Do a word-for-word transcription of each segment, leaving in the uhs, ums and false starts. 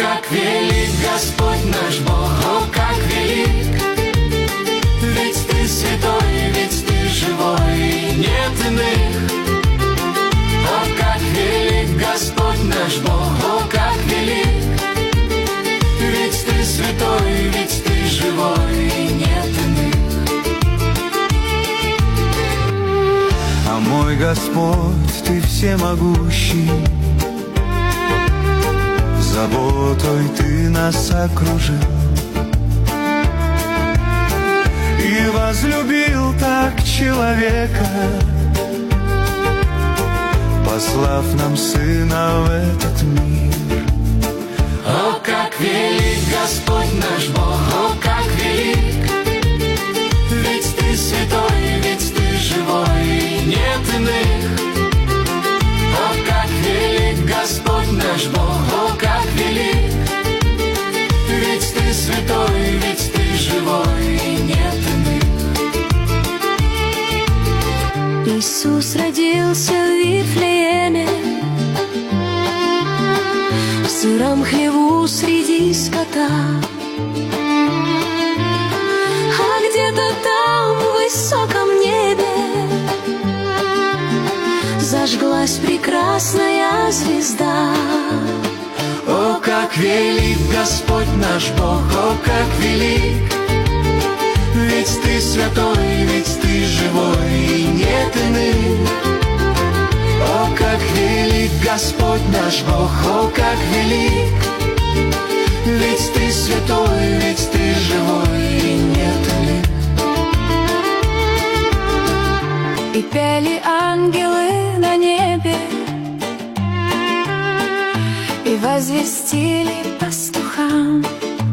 как велик Господь наш Бог, о, как велик! Ведь Ты святой, ведь Ты живой, и нет иных. О, как велик Господь наш Бог, о, как велик! Ведь Ты святой, ведь Ты живой, и нет иных. А мой Господь, Ты всемогущий, заботой Ты нас окружил и возлюбил так человека, послав нам Сына в этот мир. О, как велик Господь наш Бог, о, как велик! Ведь Ты святой, ведь Ты живой, и нет иных. О, как велик Господь наш Бог, о, как велик! Ведь Ты святой, ведь Ты живой, и нет иных. Иисус родился в Вифлееме, в сыром хлеву среди скота. А где-то там, в высоком небе, зажглась прекрасная звезда. О, как велик Господь наш Бог, о, как велик! Ведь Ты святой, ведь Ты живой, и нет иных. О, как велик Господь наш Бог, о, как велик! Ведь Ты святой, ведь Ты живой, и нет иных. И пели ангелы на небе, и возвестили пастухам: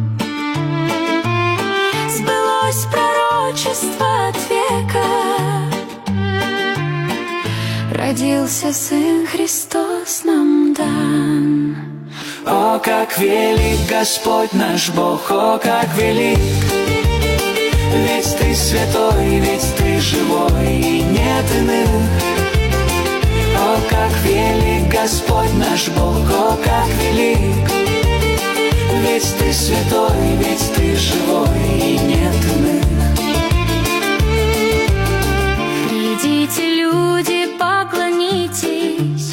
сбылось пророчество от века, родился Сын Христос нам дан. О, как велик Господь наш Бог, о, как велик! Ведь Ты святой, ведь Ты живой, и нет иных. О, как велик Господь наш Бог, о, как велик! Ведь Ты святой, ведь Ты живой, и нет иных. Придите, люди, поклонитесь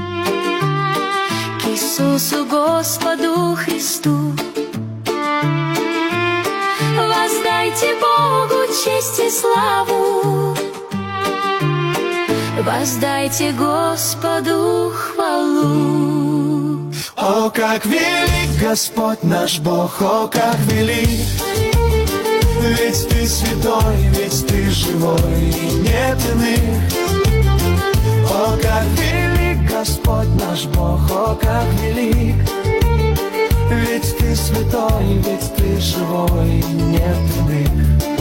к Иисусу Господу Христу. Воздайте Богу честь и славу, воздайте Господу хвалу. О, как велик Господь наш Бог, о, как велик! Ведь Ты святой, ведь Ты живой, и нет иных. О, как велик Господь наш Бог, о, как велик! Ведь Ты святой, ведь Ты живой, и нет иных.